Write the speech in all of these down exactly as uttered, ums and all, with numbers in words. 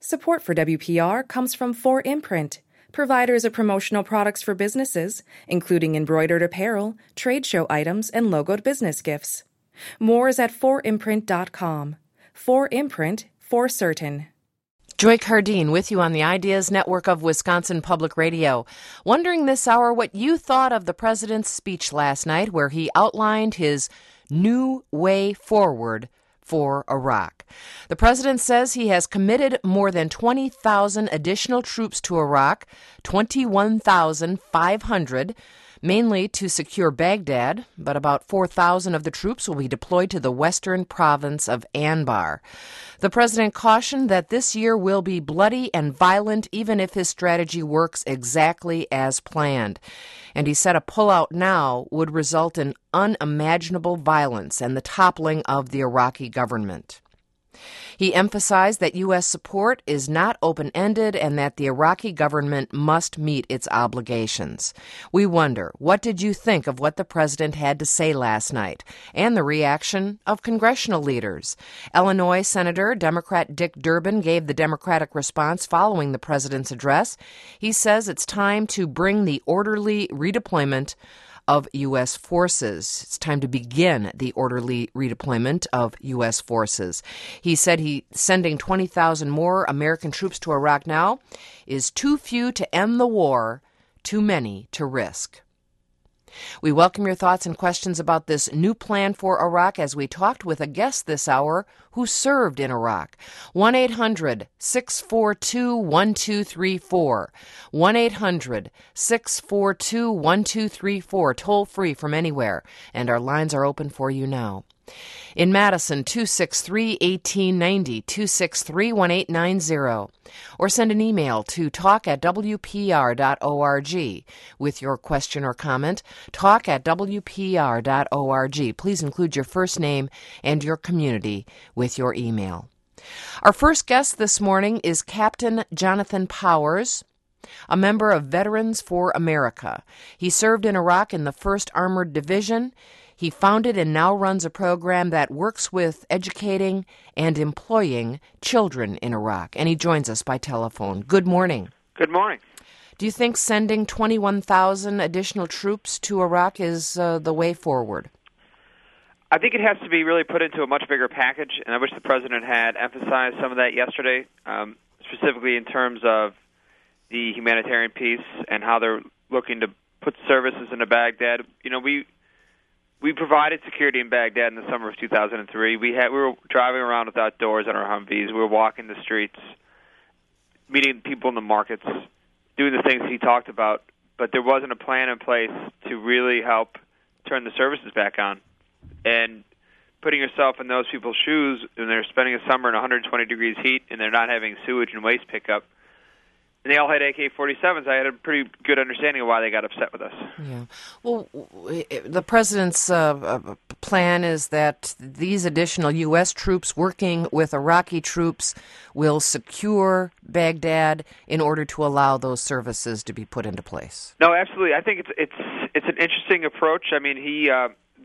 Support for W P R comes from four imprint, providers of promotional products for businesses, including embroidered apparel, trade show items, and logoed business gifts. More is at four imprint dot com. four imprint, for certain. Joy Cardine with you on the Ideas Network of Wisconsin Public Radio. Wondering this hour what you thought of the president's speech last night, where he outlined his new way forward for Iraq. The president says he has committed more than twenty thousand additional troops to Iraq, twenty-one thousand five hundred, mainly to secure Baghdad, but about four thousand of the troops will be deployed to the western province of Anbar. The president cautioned that this year will be bloody and violent even if his strategy works exactly as planned. And he said a pullout now would result in unimaginable violence and the toppling of the Iraqi government. He emphasized that U S support is not open-ended and that the Iraqi government must meet its obligations. We wonder, what did you think of what the president had to say last night and the reaction of congressional leaders? Illinois Senator Democrat Dick Durbin gave the Democratic response following the president's address. He says it's time to bring the orderly redeployment of U S forces. It's time to begin the orderly redeployment of U S forces. He said he sending twenty thousand more American troops to Iraq now is too few to end the war, too many to risk. We welcome your thoughts and questions about this new plan for Iraq as we talked with a guest this hour who served in Iraq. one eight hundred six four two one two three four. one eight hundred six four two one two three four, toll free from anywhere, and our lines are open for you now. In Madison, two six three, one eight nine zero, two six three, one eight nine zero, or send an email to talk at w p r dot org with your question or comment, talk at w p r dot org. Please include your first name and your community with your email. Our first guest this morning is Captain Jonathan Powers, a member of Veterans for America. He served in Iraq in the first Armored Division. He founded and now runs a program that works with educating and employing children in Iraq, and he joins us by telephone. Good morning. Good morning. Do you think sending twenty-one thousand additional troops to Iraq is uh, the way forward? I think it has to be really put into a much bigger package, and I wish the president had emphasized some of that yesterday, um, specifically in terms of the humanitarian piece and how they're looking to put services into Baghdad. You know, we... We provided security in Baghdad in the summer of two thousand three. We had we were driving around without doors on our Humvees. We were walking the streets, meeting people in the markets, doing the things he talked about. But there wasn't a plan in place to really help turn the services back on. And putting yourself in those people's shoes when they're spending a summer in one hundred twenty degrees heat and they're not having sewage and waste pickup, and they all had A K forty-sevens. I had a pretty good understanding of why they got upset with us. Yeah. Well, the president's uh, plan is that these additional U S troops working with Iraqi troops will secure Baghdad in order to allow those services to be put into place. No, absolutely. I think it's it's it's an interesting approach. I mean, he, uh, the,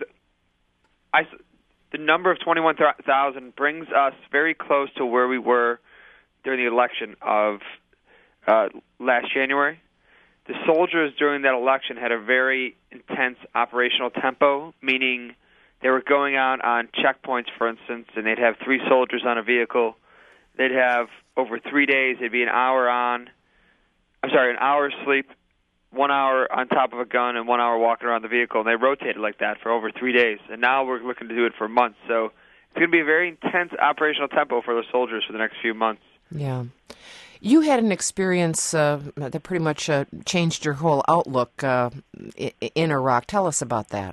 I, the number of twenty-one thousand brings us very close to where we were during the election of Uh, last January. The soldiers during that election had a very intense operational tempo, meaning they were going out on checkpoints, for instance, and they'd have three soldiers on a vehicle. They'd have, over three days, they'd be an hour on, I'm sorry, an hour sleep, one hour on top of a gun, and one hour walking around the vehicle. And they rotated like that for over three days. And now we're looking to do it for months. So it's going to be a very intense operational tempo for the soldiers for the next few months. Yeah. You had an experience uh, that pretty much uh, changed your whole outlook uh, in Iraq. Tell us about that.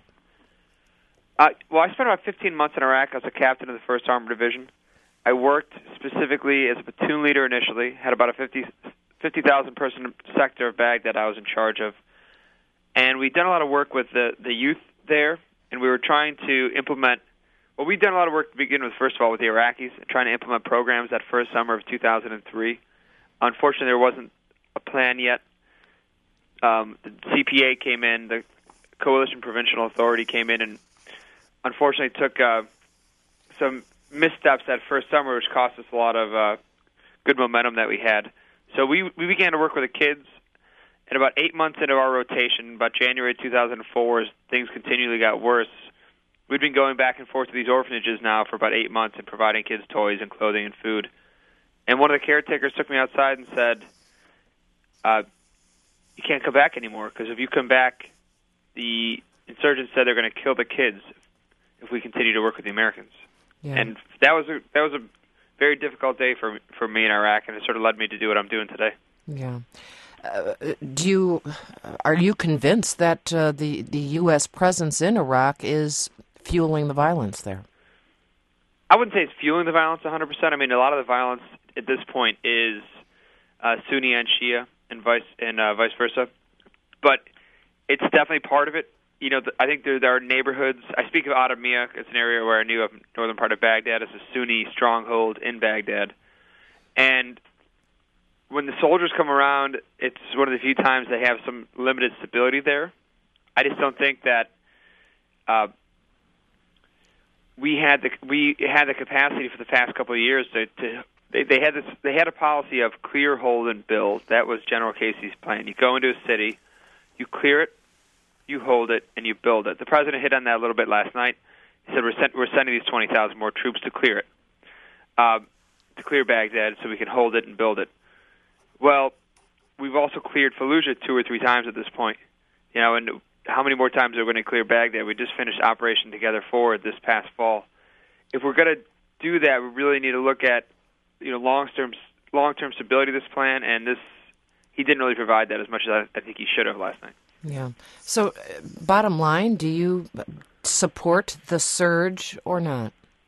Uh, well, I spent about fifteen months in Iraq as a captain of the first Armored Division. I worked specifically as a platoon leader initially, had about a fifty thousand person sector of Baghdad I was in charge of. And we'd done a lot of work with the, the youth there, and we were trying to implement, well, we'd done a lot of work to begin with, first of all, with the Iraqis, trying to implement programs that first summer of two thousand three. Unfortunately, there wasn't a plan yet. Um, the C P A came in, the Coalition Provincial Authority came in, and unfortunately took uh, some missteps that first summer, which cost us a lot of uh, good momentum that we had. So we we began to work with the kids, and about eight months into our rotation, about January two thousand four, as things continually got worse, we'd been going back and forth to these orphanages now for about eight months and providing kids toys and clothing and food. And one of the caretakers took me outside and said, uh, you can't come back anymore, because if you come back, the insurgents said they're going to kill the kids if we continue to work with the Americans. Yeah. And that was a that was a very difficult day for for me in Iraq, and it sort of led me to do what I'm doing today. Yeah. Uh, do you are you convinced that uh, the the U S presence in Iraq is fueling the violence there? I wouldn't say it's fueling the violence one hundred percent. I mean, a lot of the violence at this point is uh, Sunni and Shia, and vice and uh, vice versa. But it's definitely part of it. You know, I think there, there are neighborhoods. I speak of Adamiyah. It's an area where I knew of northern part of Baghdad. It's a Sunni stronghold in Baghdad. And when the soldiers come around, it's one of the few times they have some limited stability there. I just don't think that uh, we had the we had the capacity for the past couple of years to. to they, they had this. They had a policy of clear, hold, and build. That was General Casey's plan. You go into a city, you clear it, you hold it, and you build it. The president hit on that a little bit last night. He said we're, sent, we're sending these twenty thousand more troops to clear it, uh, to clear Baghdad so we can hold it and build it. Well, we've also cleared Fallujah two or three times at this point. You know, and how many more times are we going to clear Baghdad? We just finished Operation Together Forward this past fall. If we're going to do that, we really need to look at, you know, long-term long-term stability of this plan, and this he didn't really provide that as much as I, I think he should have last night. Yeah. So, uh, bottom line, do you support the surge or not?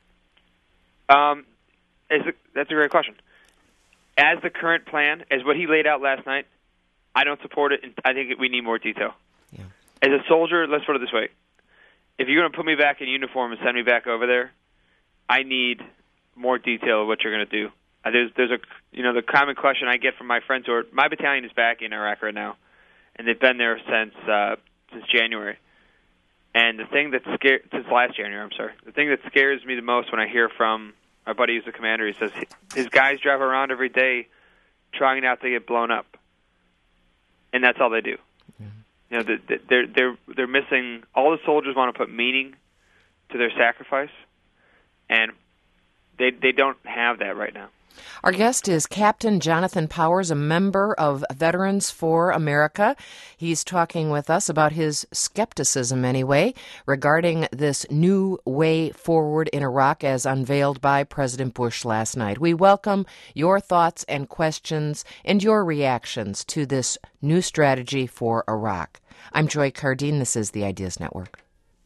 Um, it's a, that's a great question. As the current plan, as what he laid out last night, I don't support it, and I think we need more detail. Yeah. As a soldier, let's put it this way. If you're going to put me back in uniform and send me back over there, I need more detail of what you're going to do. Uh, there's, there's a, you know, the common question I get from my friends who are, my battalion is back in Iraq right now, and they've been there since uh, since January. And the thing that scares, since last January, I'm sorry, the thing that scares me the most when I hear from my buddy who's the commander, he says his guys drive around every day trying not to get blown up, and that's all they do. Mm-hmm. You know, they're they're they're missing. All the soldiers want to put meaning to their sacrifice, and they they don't have that right now. Our guest is Captain Jonathan Powers, a member of Veterans for America. He's talking with us about his skepticism, anyway, regarding this new way forward in Iraq as unveiled by President Bush last night. We welcome your thoughts and questions and your reactions to this new strategy for Iraq. I'm Joy Cardine. This is the Ideas Network.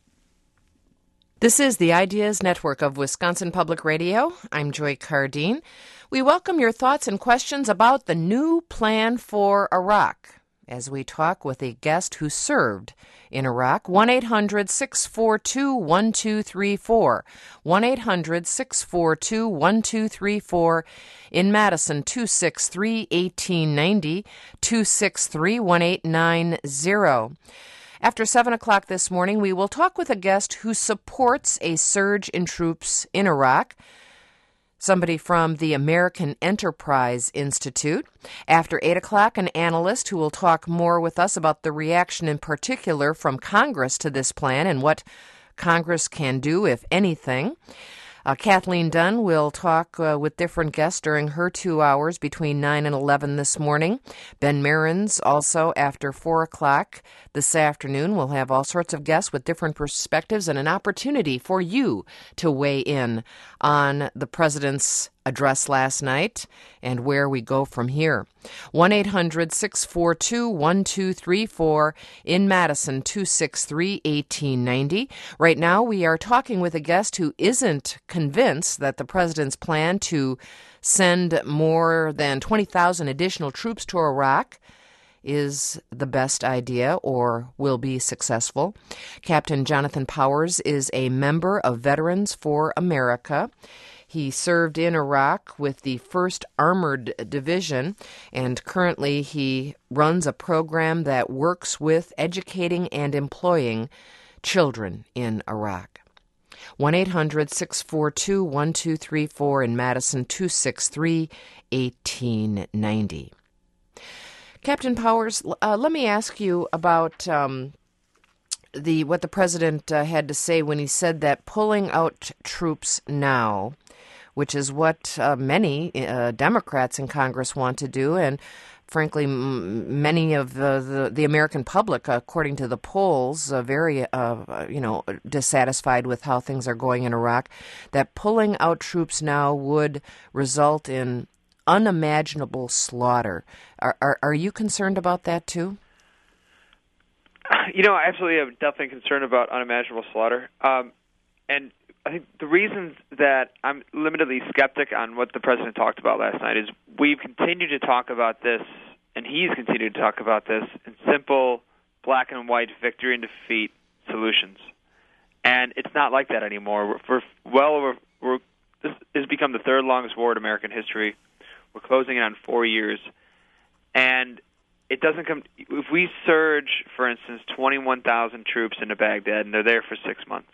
This is the Ideas Network of Wisconsin Public Radio. I'm Joy Cardine. We welcome your thoughts and questions about the new plan for Iraq as we talk with a guest who served in Iraq. one eight hundred six four two one two three four. one eight hundred six four two one two three four. In Madison, two six three one eight nine zero, two six three one eight nine zero. After seven o'clock this morning, we will talk with a guest who supports a surge in troops in Iraq, somebody from the American Enterprise Institute. After eight o'clock, an analyst who will talk more with us about the reaction in particular from Congress to this plan and what Congress can do, if anything. Uh, Kathleen Dunn will talk uh, with different guests during her two hours between nine and eleven this morning. Ben Mehrens also after four o'clock this afternoon. We'll have all sorts of guests with different perspectives and an opportunity for you to weigh in on the president's address last night and where we go from here. one eight hundred six four two one two three four. In Madison, two six three one eight nine zero. Right now, we are talking with a guest who isn't convinced that the president's plan to send more than twenty thousand additional troops to Iraq is the best idea or will be successful. Captain Jonathan Powers is a member of Veterans for America. He served in Iraq with the first Armored Division, and currently he runs a program that works with educating and employing children in Iraq. one eight hundred six four two one two three four, in Madison, two six three eighteen ninety. Captain Powers, uh, let me ask you about um, the what the president uh, had to say when he said that pulling out troops now, which is what uh, many uh, Democrats in Congress want to do, and frankly, m- many of the, the, the American public, according to the polls, are very, uh, you know, dissatisfied with how things are going in Iraq, that pulling out troops now would result in unimaginable slaughter. Are, are, are you concerned about that, too? You know, I absolutely am definitely concerned about unimaginable slaughter. Um, and I think the reasons that I'm limitedly skeptic on what the president talked about last night is we've continued to talk about this, and he's continued to talk about this, in simple black and white victory and defeat solutions. And it's not like that anymore. We're, we're well over, we're, this has become the third longest war in American history. We're closing in on four years. And it doesn't come, if we surge, for instance, twenty-one thousand troops into Baghdad, and they're there for six months,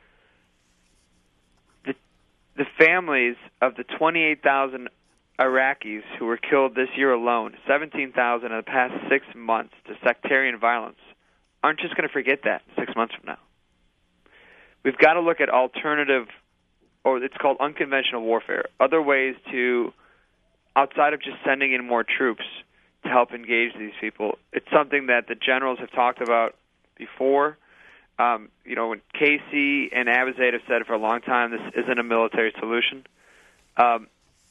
the, the families of the twenty-eight thousand Iraqis who were killed this year alone, seventeen thousand in the past six months to sectarian violence, aren't just going to forget that six months from now. We've got to look at alternative, or it's called unconventional warfare, other ways to, outside of just sending in more troops to help engage these people. It's something that the generals have talked about before. Um, you know, when Casey and Abu Zaid have said it for a long time, this isn't a military solution. Um,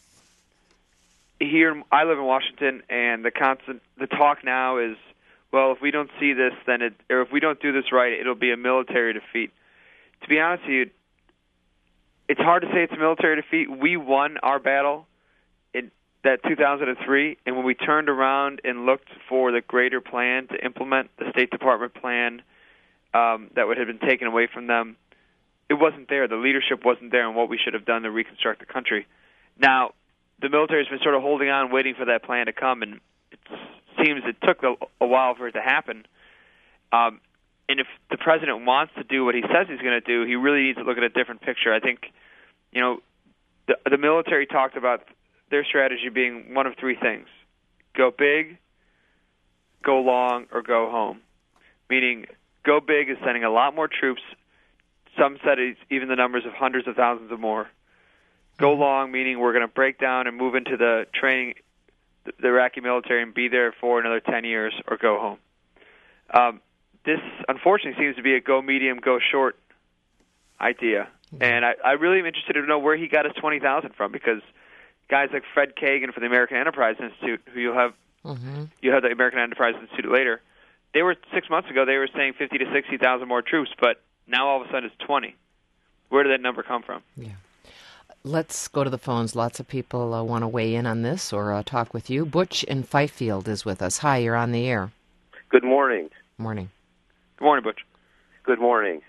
here, I live in Washington, and the constant, the talk now is, well, if we don't see this, then it, or if we don't do this right, it'll be a military defeat. To be honest with you, it's hard to say it's a military defeat. We won our battle in that two thousand three, and when we turned around and looked for the greater plan to implement the State Department plan um, that would have been taken away from them, it wasn't there. The leadership wasn't there on what we should have done to reconstruct the country. Now, the military has been sort of holding on, waiting for that plan to come, and it seems it took a, a while for it to happen. Um, and if the president wants to do what he says he's going to do, he really needs to look at a different picture. I think, you know, the, the military talked about their strategy being one of three things: go big, go long, or go home. Meaning, go big is sending a lot more troops. Some said it's even the numbers of hundreds of thousands or more. Go long, meaning we're going to break down and move into the training, the Iraqi military, and be there for another ten years, or go home. Um, this, unfortunately, seems to be a go medium, go short idea. And I, I really am interested to know where he got his twenty thousand from, because guys like Fred Kagan for the American Enterprise Institute, who you'll have, mm-hmm. you have the American Enterprise Institute later, they were, six months ago, they were saying fifty to sixty thousand more troops, but now all of a sudden it's twenty. Where did that number come from? Yeah. Let's go to the phones. Lots of people uh, want to weigh in on this or uh, talk with you. Butch in Fifield is with us. Hi, you're on the air. Good morning. Morning. Good morning, Butch. Good morning.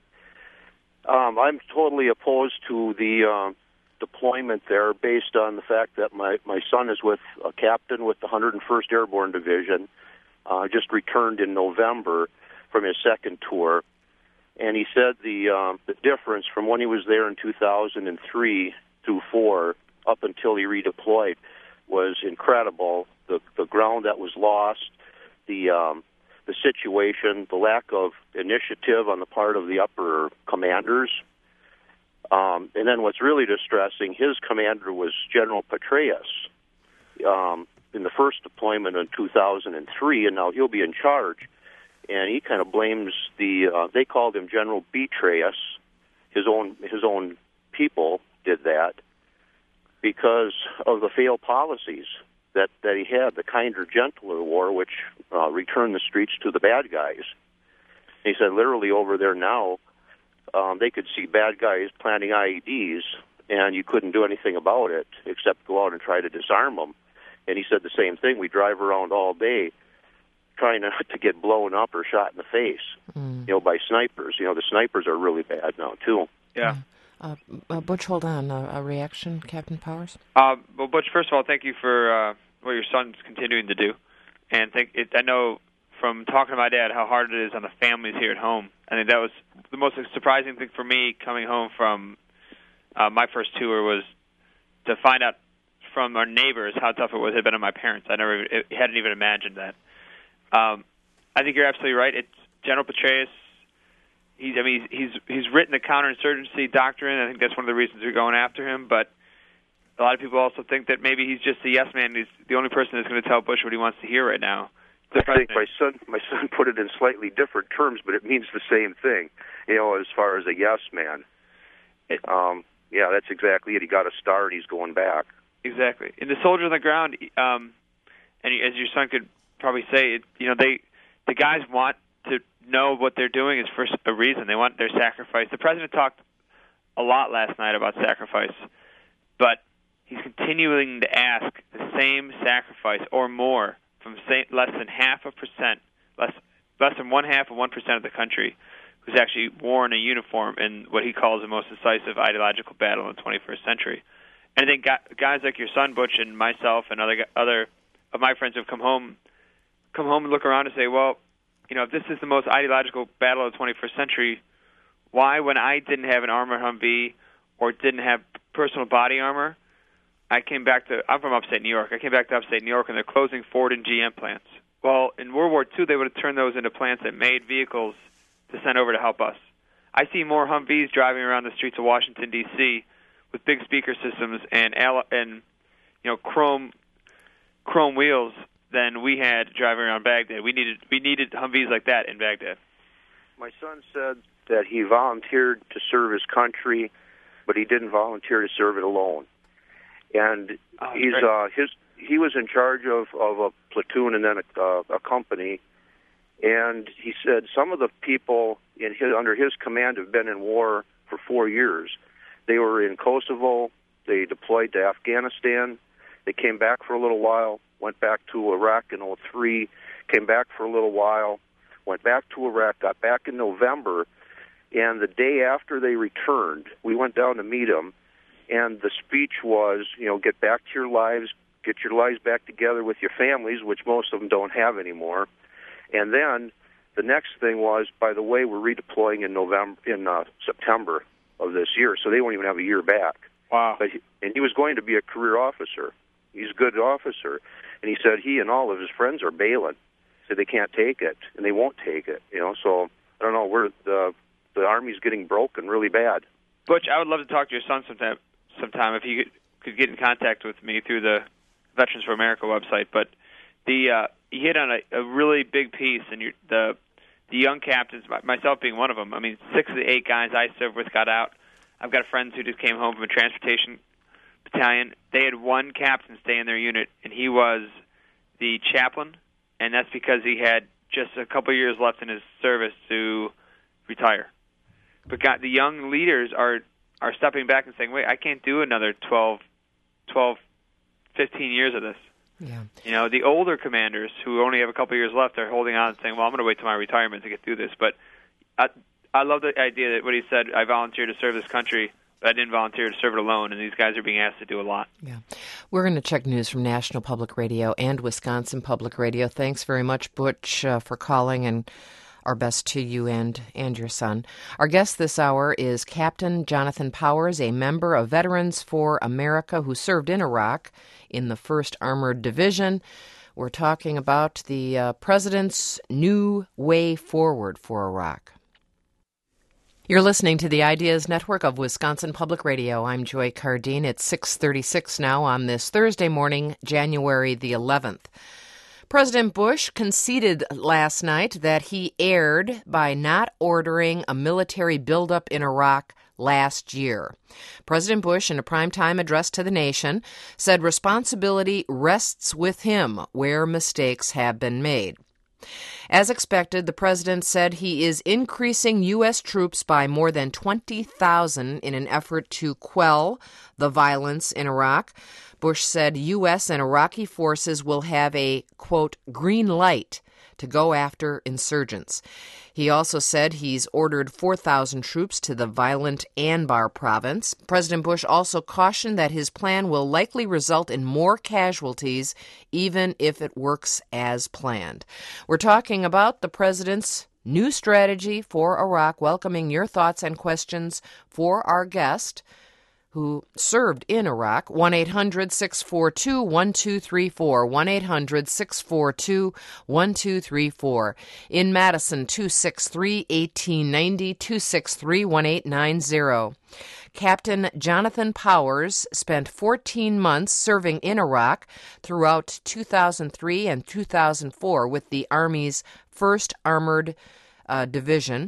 Um, I'm totally opposed to the uh, deployment there, based on the fact that my, my son is with a captain with the one hundred first Airborne Division, uh, just returned in November from his second tour. And he said the um, the difference from when he was there in two thousand three through four up until he redeployed was incredible. The the ground that was lost, the um, the situation, the lack of initiative on the part of the upper commanders. Um, and then what's really distressing, his commander was General Petraeus um, in the first deployment in two thousand three, and now he'll be in charge. And he kind of blames the, uh, they called him General Betrayus. His own, his own people did that because of the failed policies that, that he had, the kinder, gentler war, which uh, returned the streets to the bad guys. And he said literally over there now, um, they could see bad guys planting I E Ds, and you couldn't do anything about it except go out and try to disarm them. And he said the same thing. We drive around all day trying not to get blown up or shot in the face, mm. you know, by snipers. You know, the snipers are really bad now, too. Yeah. Uh, uh, Butch, hold on. Uh, a reaction, Captain Powers? Uh, well, Butch, first of all, thank you for uh, what your son's continuing to do. And think it, I know from talking to my dad how hard it is on the families here at home. I think that was the most surprising thing for me coming home from uh, my first tour was to find out from our neighbors how tough it was had been on my parents. I never it, hadn't even imagined that. Um, I think you're absolutely right. It's General Petraeus. He's, I mean, he's he's written the counterinsurgency doctrine. I think that's one of the reasons we're going after him. But a lot of people also think that maybe he's just a yes man. He's the only person that's going to tell Bush what he wants to hear right now. I think my son my son put it in slightly different terms, but it means the same thing. You know, as far as a yes man. It, um, yeah, that's exactly it. He got a star and he's going back. Exactly. And the soldiers on the ground, um, and as your son could probably say, it, you know, they the guys want to know what they're doing is for a reason. They want their sacrifice. The president talked a lot last night about sacrifice, but he's continuing to ask the same sacrifice or more from say, less than half a percent, less less than one half of one percent of the country who's actually worn a uniform in what he calls the most decisive ideological battle in the twenty-first century. And I think guys like your son Butch and myself and other other of my friends who have come home, come home and look around and say, well, you know, if this is the most ideological battle of the twenty-first century, why, when I didn't have an armored Humvee or didn't have personal body armor, I came back to, I'm from upstate New York, I came back to upstate New York and they're closing Ford and G M plants. Well, in World War Two, they would have turned those into plants that made vehicles to send over to help us. I see more Humvees driving around the streets of Washington, D C with big speaker systems and, and you know, chrome chrome wheels than we had driving around Baghdad. We needed we needed Humvees like that in Baghdad. My son said that he volunteered to serve his country, but he didn't volunteer to serve it alone. And oh, he's uh, his he was in charge of, of a platoon and then a, uh, a company. And he said some of the people in his, under his command have been in war for four years. They were in Kosovo. They deployed to Afghanistan. They came back for a little while, went back to Iraq in oh three, came back for a little while, went back to Iraq, got back in November, and the day after they returned, we went down to meet them, and the speech was, you know, get back to your lives, get your lives back together with your families, which most of them don't have anymore. And then the next thing was, by the way, we're redeploying in November, in uh, September of this year, so they won't even have a year back. Wow. But he, and he was going to be a career officer. He's a good officer. And he said he and all of his friends are bailing. Said they can't take it, and they won't take it. You know, so I don't know, we're, the, the Army's getting broken really bad. Butch, I would love to talk to your son sometime, sometime if he could, could get in contact with me through the Veterans for America website. But the uh, he hit on a, a really big piece, and you're, the the young captains, myself being one of them. I mean, six of the eight guys I served with got out. I've got friends who just came home from a transportation battalion. They had one captain stay in their unit, and he was the chaplain, and that's because he had just a couple years left in his service to retire. But God, the young leaders are are stepping back and saying, wait, I can't do another twelve, twelve, fifteen years of this. Yeah. You know, the older commanders who only have a couple years left are holding on and saying, well, I'm going to wait till my retirement to get through this. But I, I love the idea that what he said, I volunteered to serve this country, but I didn't volunteer to serve it alone, and these guys are being asked to do a lot. Yeah. We're going to check news from National Public Radio and Wisconsin Public Radio. Thanks very much, Butch, uh, for calling, and our best to you and, and your son. Our guest this hour is Captain Jonathan Powers, a member of Veterans for America who served in Iraq in the first Armored Division. We're talking about the uh, president's new way forward for Iraq. You're listening to the Ideas Network of Wisconsin Public Radio. I'm Joy Cardine. It's six thirty-six now on this Thursday morning, January the eleventh. President Bush conceded last night that he erred by not ordering a military buildup in Iraq last year. President Bush, in a primetime address to the nation, said responsibility rests with him where mistakes have been made. As expected, the president said he is increasing U S troops by more than twenty thousand in an effort to quell the violence in Iraq. Bush said U S and Iraqi forces will have a, quote, green light to go after insurgents. He also said he's ordered four thousand troops to the violent Anbar province. President Bush also cautioned that his plan will likely result in more casualties, even if it works as planned. We're talking about the president's new strategy for Iraq, welcoming your thoughts and questions for our guest who served in Iraq. one eight hundred six four two one two three four, one eight hundred six four two one two three four. In Madison, two six three, one eight nine zero, two six three, one eight nine zero. Captain Jonathan Powers spent fourteen months serving in Iraq throughout two thousand three and two thousand four with the Army's first Armored uh, Division.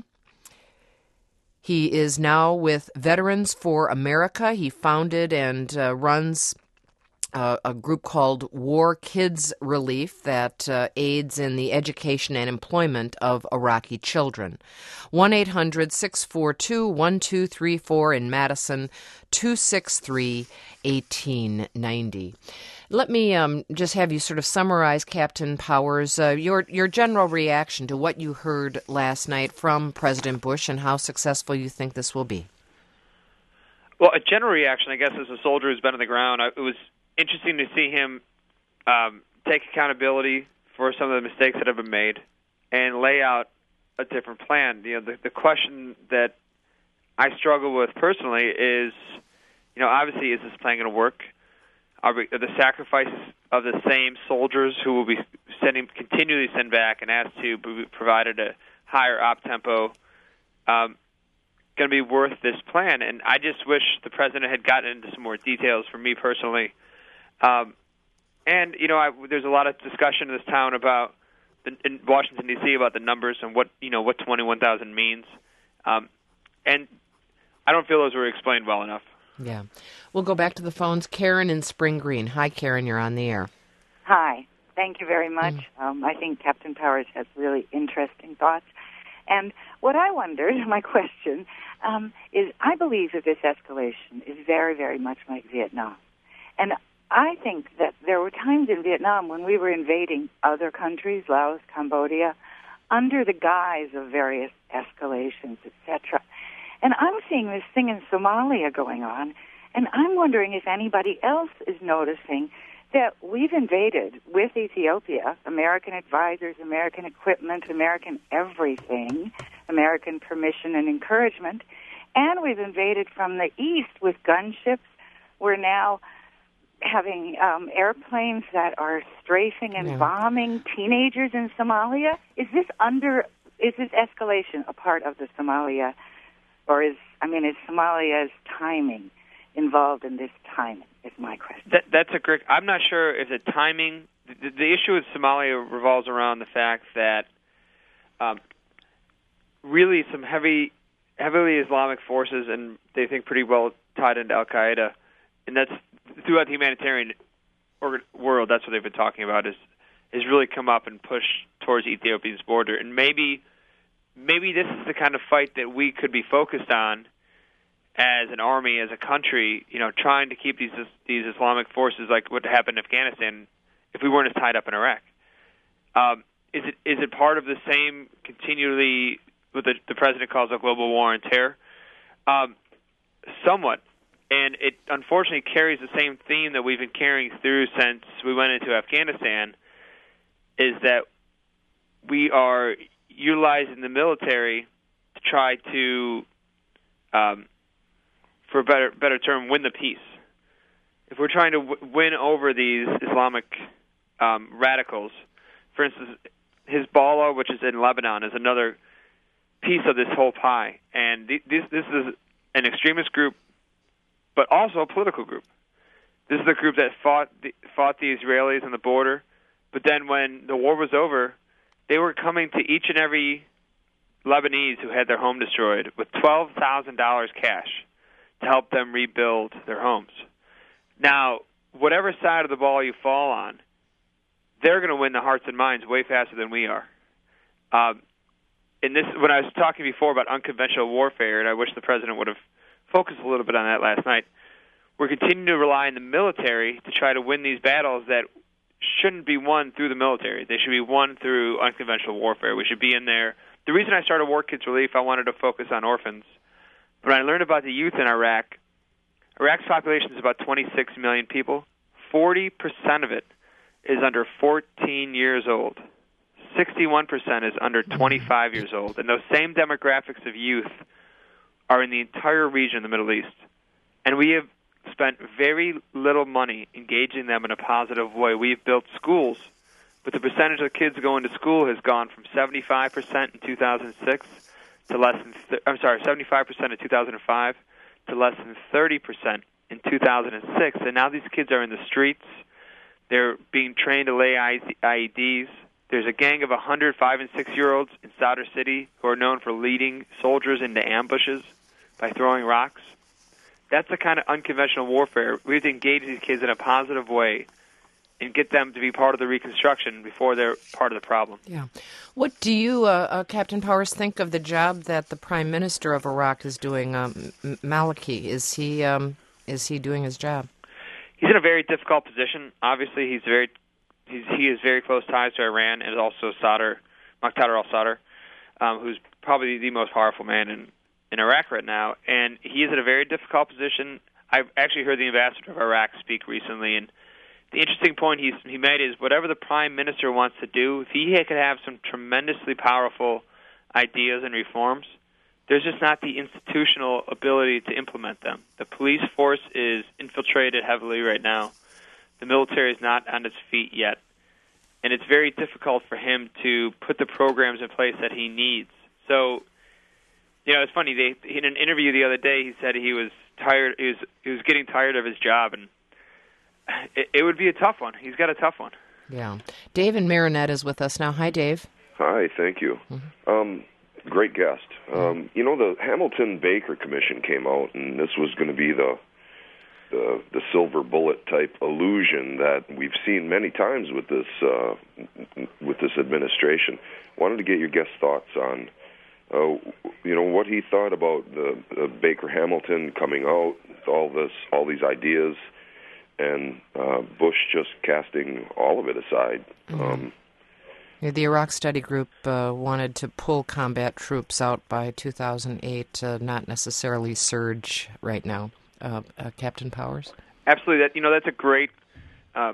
He is now with Veterans for America. He founded and uh, runs uh, a group called War Kids Relief that uh, aids in the education and employment of Iraqi children. one eight hundred six four two one two three four in Madison, two six three, one eight nine zero. Let me um, just have you sort of summarize, Captain Powers, uh, your your general reaction to what you heard last night from President Bush and how successful you think this will be. Well, a general reaction, I guess, as a soldier who's been on the ground, I, it was interesting to see him um, take accountability for some of the mistakes that have been made and lay out a different plan. You know, the, the question that I struggle with personally is, you know, obviously, is this plan going to work? Are, we, are the sacrifices of the same soldiers who will be sending continually sent back and asked to be provided a higher op tempo um, going to be worth this plan? And I just wish the president had gotten into some more details for me personally. Um, and you know, I, there's a lot of discussion in this town about the, in Washington D C about the numbers and what you know what twenty-one thousand means, um, and I don't feel those were explained well enough. Yeah. We'll go back to the phones. Karen in Spring Green. Hi, Karen. You're on the air. Hi. Thank you very much. Mm. Um, I think Captain Powers has really interesting thoughts. And what I wondered, my question, um, is I believe that this escalation is very, very much like Vietnam. And I think that there were times in Vietnam when we were invading other countries, Laos, Cambodia, under the guise of various escalations, et cetera. And I'm seeing this thing in Somalia going on, and I'm wondering if anybody else is noticing that we've invaded with Ethiopia, American advisors, American equipment, American everything, American permission and encouragement, and we've invaded from the east with gunships. We're now having um, airplanes that are strafing and yeah. bombing teenagers in Somalia. Is this under, is this escalation a part of the Somalia? Or is, I mean, is Somalia's timing involved in this timing, is my question. That, that's a great, I'm not sure if the timing, the, the issue with Somalia revolves around the fact that um, really some heavy, heavily Islamic forces, and they think pretty well tied into Al-Qaeda, and that's throughout the humanitarian world, that's what they've been talking about, is, is really come up and push towards Ethiopia's border. And maybe Maybe this is the kind of fight that we could be focused on as an army, as a country, you know, trying to keep these these Islamic forces like what happened in Afghanistan if we weren't as tied up in Iraq. Um, is it is it part of the same continually what the, the president calls a global war on terror? Um, somewhat. And it unfortunately carries the same theme that we've been carrying through since we went into Afghanistan, is that we are utilizing the military to try to, um, for a better better term, win the peace. If we're trying to w- win over these Islamic um, radicals, for instance, Hezbollah, which is in Lebanon, is another piece of this whole pie. And th- this this is an extremist group, but also a political group. This is the group that fought the, fought the Israelis on the border, but then when the war was over, they were coming to each and every Lebanese who had their home destroyed with twelve thousand dollars cash to help them rebuild their homes. Now, whatever side of the ball you fall on, they're going to win the hearts and minds way faster than we are. Um, and this, when I was talking before about unconventional warfare, and I wish the president would have focused a little bit on that last night, we're continuing to rely on the military to try to win these battles that shouldn't be won through the military. They should be won through unconventional warfare. We should be in there. The reason I started War Kids Relief, I wanted to focus on orphans. But when I learned about the youth in Iraq, Iraq's population is about twenty-six million people. forty percent of it is under fourteen years old. sixty-one percent is under twenty-five years old. And those same demographics of youth are in the entire region of the Middle East. And we have spent very little money engaging them in a positive way. We've built schools, but the percentage of kids going to school has gone from seventy-five percent in two thousand six to less than, th- I'm sorry, seventy-five percent in two thousand five to less than thirty percent in two thousand six. And now these kids are in the streets. They're being trained to lay I E Ds. There's a gang of one hundred five and six-year-olds in Sadr City who are known for leading soldiers into ambushes by throwing rocks. That's the kind of unconventional warfare. We have to engage these kids in a positive way and get them to be part of the reconstruction before they're part of the problem. Yeah. What do you, uh, uh, Captain Powers, think of the job that the Prime Minister of Iraq is doing, um, Maliki? Is he um, is he doing his job? He's in a very difficult position. Obviously, he's very he's, he has very close ties to Iran and also Sadr, Muqtada al-Sadr, um, who's probably the most powerful man in, in Iraq right now. And he is in a very difficult position. I've actually heard the ambassador of Iraq speak recently, and the interesting point he's, he made is whatever the prime minister wants to do, if he could have some tremendously powerful ideas and reforms, there's just not the institutional ability to implement them. The police force is infiltrated heavily right now. The military is not on its feet yet. And it's very difficult for him to put the programs in place that he needs. So, you know, it's funny. They, in an interview the other day, he said he was tired. He was he was getting tired of his job, and it, it would be a tough one. He's got a tough one. Yeah. Dave in Marinette is with us now. Hi, Dave. Hi, thank you. Mm-hmm. Um, great guest. Um, you know, the Hamilton-Baker Commission came out, and this was going to be the, the the silver bullet type illusion that we've seen many times with this uh, with this administration. Wanted to get your guest thoughts on, uh, you know, what he thought about the, the Baker Hamilton coming out, all this, all these ideas, and uh, Bush just casting all of it aside. Mm-hmm. Um, yeah, the Iraq Study Group uh, wanted to pull combat troops out by two thousand eight, uh, not necessarily surge right now. Uh, uh, Captain Powers? Absolutely. That you know, that's a great, uh,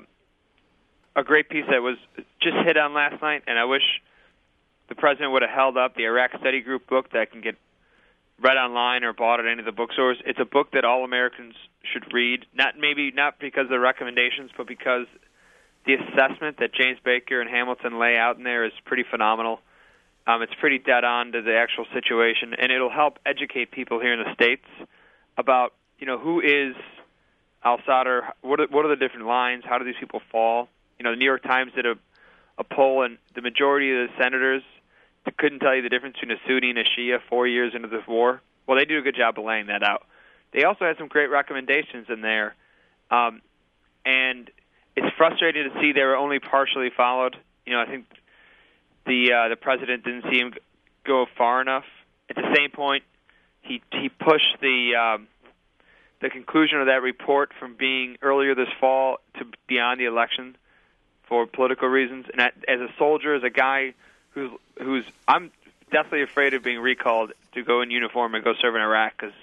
a great piece that was just hit on last night, and I wish the president would have held up the Iraq Study Group book that can get read online or bought at any of the bookstores. It's a book that all Americans should read. Not maybe not because of the recommendations, but because the assessment that James Baker and Hamilton lay out in there is pretty phenomenal. Um, it's pretty dead on to the actual situation, and it'll help educate people here in the States about, you know, who is al-Sadr, what are, what are the different lines, how do these people fall? You know, the New York Times did a, a poll, and the majority of the senators couldn't tell you the difference between a Sunni and a Shia four years into this war. Well, they do a good job of laying that out. They also had some great recommendations in there, um, and it's frustrating to see they were only partially followed. You know, I think the uh, the president didn't see him go far enough. At the same point, he he pushed the um, the conclusion of that report from being earlier this fall to beyond the election for political reasons. And as a soldier, as a guy who's who's I'm definitely afraid of being recalled to go in uniform and go serve in Iraq, because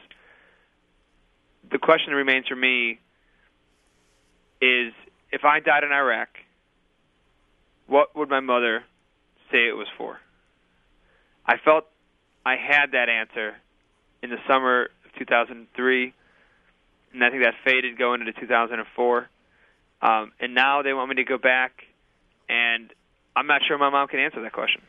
the question remains for me is, if I died in Iraq, what would my mother say it was for? I felt I had that answer in the summer of two thousand three, and I think that faded going into two thousand four. Um, and now they want me to go back, and I'm not sure my mom can answer that question.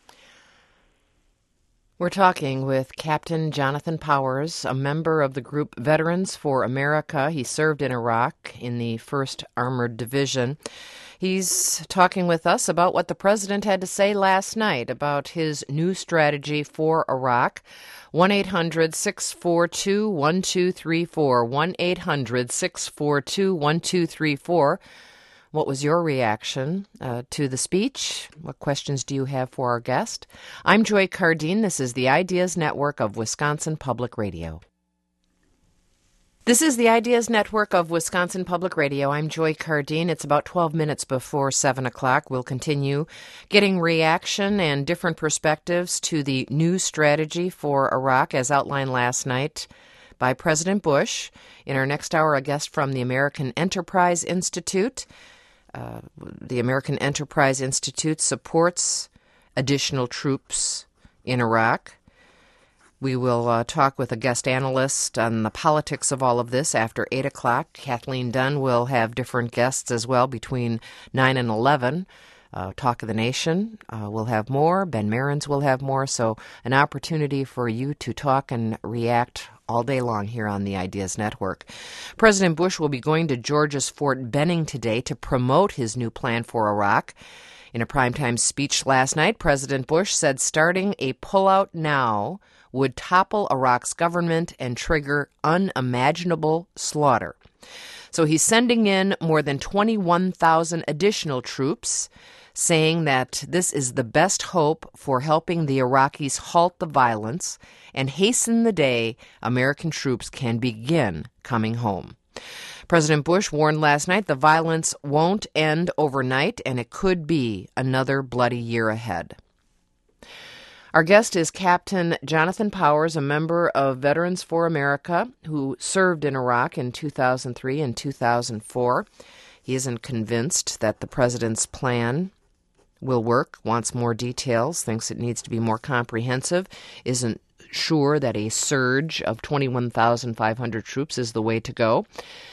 We're talking with Captain Jonathan Powers, a member of the group Veterans for America. He served in Iraq in the first Armored Division. He's talking with us about what the president had to say last night about his new strategy for Iraq. one eight hundred six four two one two three four, one eight hundred six four two one two three four. What was your reaction uh, to the speech? What questions do you have for our guest? I'm Joy Cardine. This is the Ideas Network of Wisconsin Public Radio. This is the Ideas Network of Wisconsin Public Radio. I'm Joy Cardine. It's about twelve minutes before seven o'clock. We'll continue getting reaction and different perspectives to the new strategy for Iraq as outlined last night by President Bush. In our next hour, a guest from the American Enterprise Institute. Uh, the American Enterprise Institute supports additional troops in Iraq. We will uh, talk with a guest analyst on the politics of all of this after eight o'clock. Kathleen Dunn will have different guests as well between nine and eleven. Uh, Talk of the Nation uh, will have more. Ben Marins will have more. So an opportunity for you to talk and react all day long here on the Ideas Network. President Bush will be going to Georgia's Fort Benning today to promote his new plan for Iraq. In a primetime speech last night, President Bush said starting a pullout now would topple Iraq's government and trigger unimaginable slaughter. So he's sending in more than twenty-one thousand additional troops, saying that this is the best hope for helping the Iraqis halt the violence and hasten the day American troops can begin coming home. President Bush warned last night the violence won't end overnight, and it could be another bloody year ahead. Our guest is Captain Jonathan Powers, a member of Veterans for America who served in Iraq in two thousand three and two thousand four. He isn't convinced that the president's plan will work, wants more details, thinks it needs to be more comprehensive, isn't sure that a surge of twenty-one thousand five hundred troops is the way to go.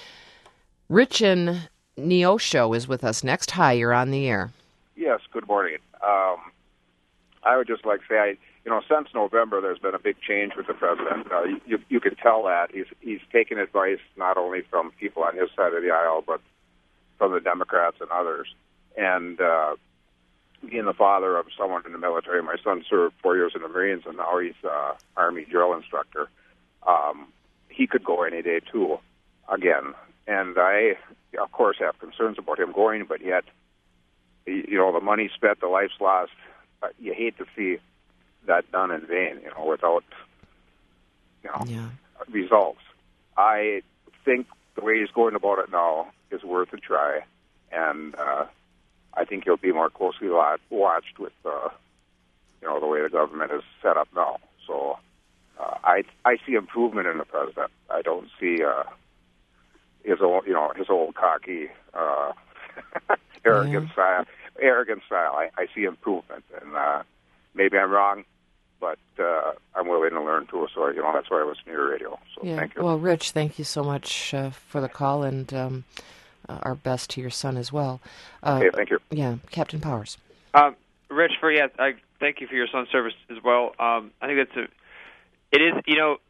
Rich in Neosho is with us next. Hi, you're on the air. Yes, good morning. Um, I would just like to say, I, you know, since November, there's been a big change with the president. Uh, you, you can tell that he's he's taken advice not only from people on his side of the aisle, but from the Democrats and others. And uh, being the father of someone in the military, my son served four years in the Marines, and now he's uh, Army drill instructor. Um, he could go any day too, again. And I, of course, have concerns about him going, but yet, you know, the money spent, the lives lost. You hate to see that done in vain, you know, without, you know, yeah. results. I think the way he's going about it now is worth a try, and uh, I think he'll be more closely watched with, uh, you know, the way the government is set up now. So uh, I I see improvement in the president. I don't see uh, his old, you know, his old cocky, uh, arrogant yeah. style. Arrogant style. I, I see improvement, and uh, maybe I'm wrong, but uh, I'm willing to learn too. So you know that's why I listen to your radio. So yeah. thank you. Well, Rich, thank you so much uh, for the call, and um, uh, our best to your son as well. Uh, okay, thank you. Yeah, Captain Powers. Um, Rich, for yeah, I thank you for your son's service as well. Um, I think that's a. It is, you know,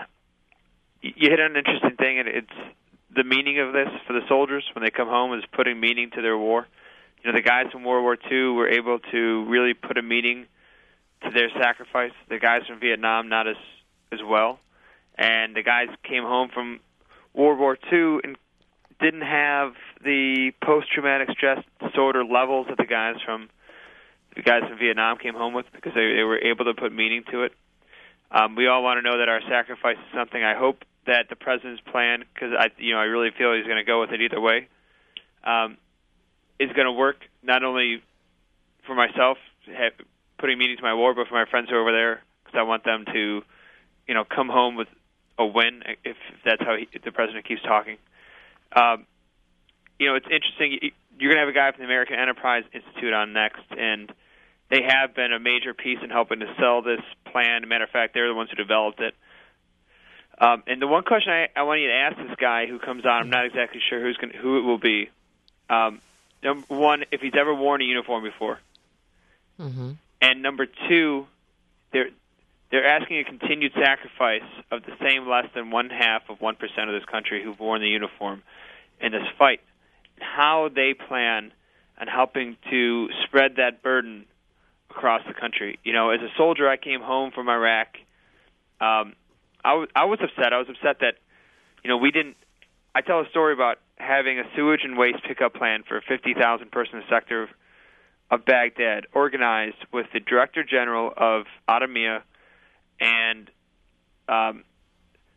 you hit on an interesting thing, and it's the meaning of this for the soldiers when they come home is putting meaning to their war. You know, the guys from World War Two were able to really put a meaning to their sacrifice. The guys from Vietnam, not as as well. And the guys came home from World War Two and didn't have the post-traumatic stress disorder levels that the guys from the guys from Vietnam came home with because they, they were able to put meaning to it. Um, we all want to know that our sacrifice is something. I hope that the president's plan, because I, you know, I really feel he's going to go with it either way. Um, is going to work not only for myself, have, putting meaning to my war, but for my friends who are over there, because I want them to, you know, come home with a win if, if that's how he, if the president keeps talking. Um, you know, it's interesting. You're going to have a guy from the American Enterprise Institute on next, and they have been a major piece in helping to sell this plan. As a matter of fact, they're the ones who developed it. Um, and the one question I, I want you to ask this guy who comes on, I'm not exactly sure who's going, who it will be. Um, Number one, if he's ever worn a uniform before. Mm-hmm. And number two, they're, they're asking a continued sacrifice of the same less than one half of one percent of this country who've worn the uniform in this fight. How they plan on helping to spread that burden across the country. You know, as a soldier, I came home from Iraq. Um, I, w- I was upset. I was upset that, you know, we didn't. I tell a story about having a sewage and waste pickup plan for a fifty thousand person sector of, of Baghdad, organized with the Director General of Adamiyah and um,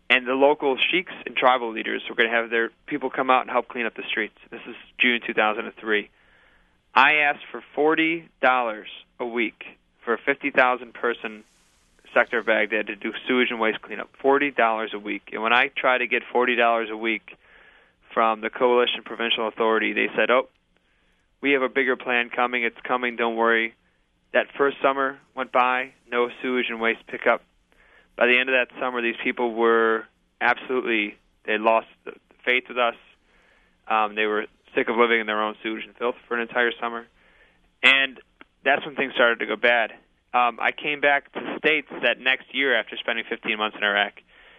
And the local sheiks and tribal leaders were going to have their people come out and help clean up the streets. This is June two thousand three. I asked for forty dollars a week for a fifty thousand person sector of Baghdad to do sewage and waste cleanup. forty dollars a week. And when I tried to get forty dollars a week from the Coalition Provincial Authority, they said, oh, we have a bigger plan coming. It's coming. Don't worry. That first summer went by, no sewage and waste pickup. By the end of that summer, these people were absolutely, they had lost faith with us. Um, they were sick of living in their own sewage and filth for an entire summer. And that's when things started to go bad. Um, I came back to the States that next year after spending fifteen months in Iraq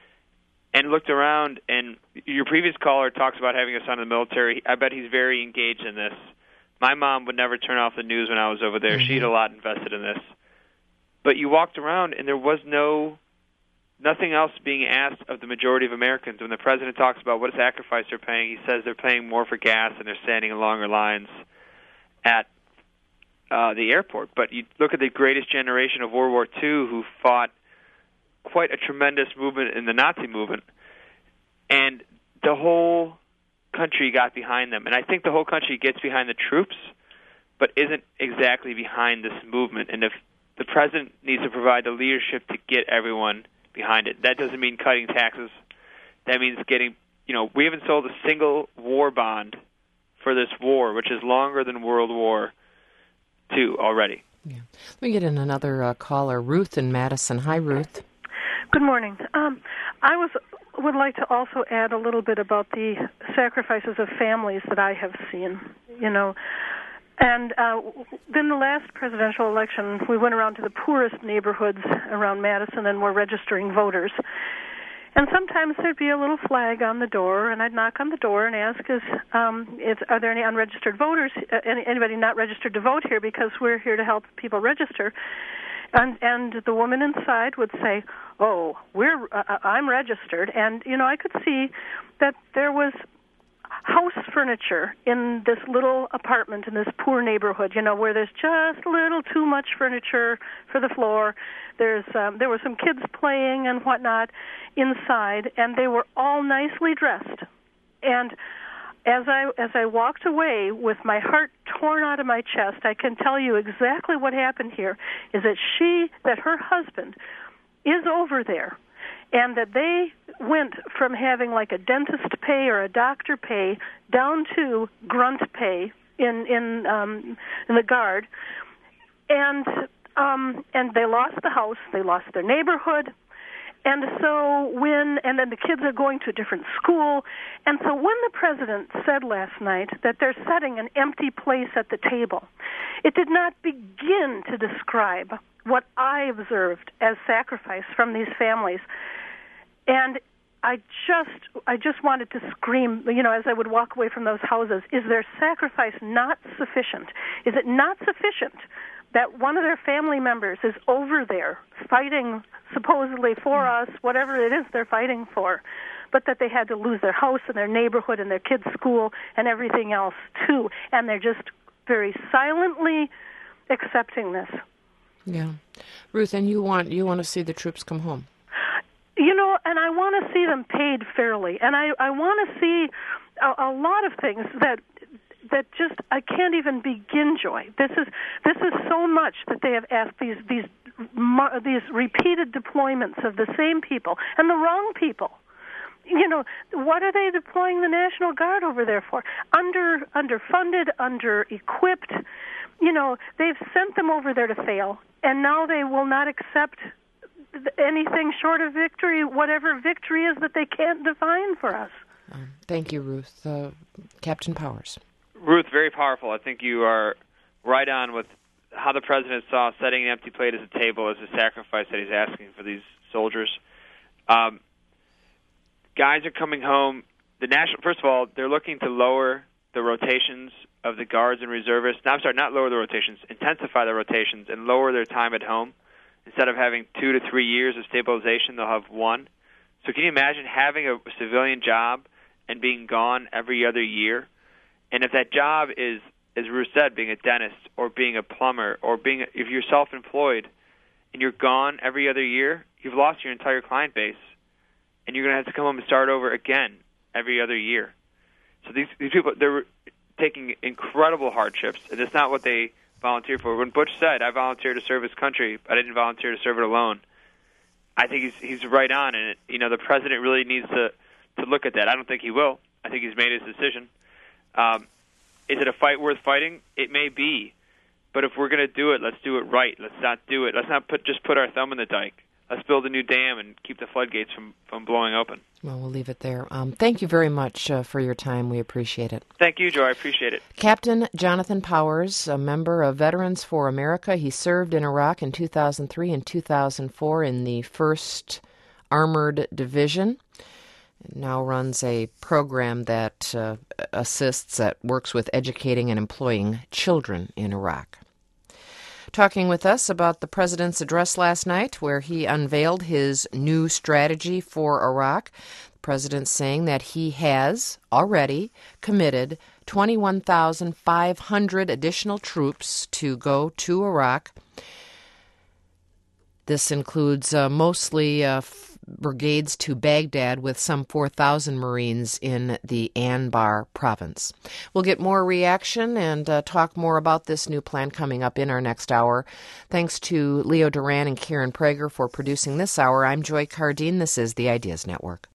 and looked around, and your previous caller talks about having a son in the military. I bet he's very engaged in this. My mom would never turn off the news when I was over there. Mm-hmm. She had a lot invested in this. But you walked around, and there was no nothing else being asked of the majority of Americans. When the president talks about what sacrifice they're paying, he says they're paying more for gas and they're standing in longer lines at uh, the airport. But you look at the greatest generation of World War Two who fought quite a tremendous movement in the Nazi movement, and the whole country got behind them. And I think the whole country gets behind the troops, but isn't exactly behind this movement. And if the president needs to provide the leadership to get everyone behind it. That doesn't mean cutting taxes. That means getting, you know, we haven't sold a single war bond for this war, which is longer than World War Two already. Yeah. Let me get in another uh, caller, Ruth in Madison. Hi, Ruth. Good morning. Um, I was would like to also add a little bit about the sacrifices of families that I have seen, you know. And uh, in the last presidential election, we went around to the poorest neighborhoods around Madison and were registering voters. And sometimes there'd be a little flag on the door, and I'd knock on the door and ask, is, um, is, are there any unregistered voters, uh, any, anybody not registered to vote here, because we're here to help people register. And and the woman inside would say, oh, we're uh, I'm registered. And, you know, I could see that there was house furniture in this little apartment in this poor neighborhood, you know, where there's just a little too much furniture for the floor. There's um, there were some kids playing and whatnot inside, and they were all nicely dressed. And as I as I walked away with my heart torn out of my chest, I can tell you exactly what happened here, is that she, that her husband is over there, and that they went from having like a dentist pay or a doctor pay down to grunt pay in in um, in the Guard, and um, and they lost the house, they lost their neighborhood, and so when and then the kids are going to a different school, and so when the president said last night that they're setting an empty place at the table, it did not begin to describe what I observed as sacrifice from these families. And I just I just wanted to scream, you know, as I would walk away from those houses, is their sacrifice not sufficient? Is it not sufficient that one of their family members is over there fighting supposedly for us, whatever it is they're fighting for, but that they had to lose their house and their neighborhood and their kids' school and everything else too, and they're just very silently accepting this. Yeah. Ruth, and you want you want to see the troops come home? You know, and I want to see them paid fairly, and I, I want to see a, a lot of things that that just I can't even begin, Joy. This is this is so much that they have asked these these these repeated deployments of the same people and the wrong people. You know, what are they deploying the National Guard over there for? Under underfunded, under-equipped. You know, they've sent them over there to fail, and now they will not accept anything short of victory, whatever victory is that they can't define for us. Um, thank you, Ruth. Uh, Captain Powers. Ruth, very powerful. I think you are right on with how the president saw setting an empty plate as a table as a sacrifice that he's asking for these soldiers. Um, guys are coming home. The national, first of all, they're looking to lower the rotations of the guards and reservists. No, I'm sorry, not lower the rotations, intensify the rotations and lower their time at home. Instead of having two to three years of stabilization, they'll have one. So can you imagine having a civilian job and being gone every other year? And if that job is, as Ruth said, being a dentist or being a plumber or being, if you're self-employed and you're gone every other year, you've lost your entire client base. and you're going to have to come home and start over again every other year. So these these people, they're taking incredible hardships, and it's not what they volunteered for. When Bush said, "I volunteered to serve his country, I didn't volunteer to serve it alone," I think he's he's right on, and it, you know the president really needs to to look at that. I don't think he will. I think he's made his decision. Um, is it a fight worth fighting? It may be, but if we're going to do it, let's do it right. Let's not do it. Let's not put just put our thumb in the dike. Let's build a new dam and keep the floodgates from, from blowing open. Well, we'll leave it there. Um, thank you very much uh, for your time. We appreciate it. Thank you, Joe. I appreciate it. Captain Jonathan Powers, a member of Veterans for America. He served in Iraq in two thousand three and two thousand four in the first Armored Division. It now runs a program that uh, assists, that works with educating and employing children in Iraq. Talking with us about the president's address last night, where he unveiled his new strategy for Iraq. The president saying that he has already committed twenty-one thousand five hundred additional troops to go to Iraq. This includes uh, mostly uh, f- brigades to Baghdad, with some four thousand Marines in the Anbar province. We'll get more reaction and uh, talk more about this new plan coming up in our next hour. Thanks to Leo Duran and Karen Prager for producing this hour. I'm Joy Cardine. This is the Ideas Network.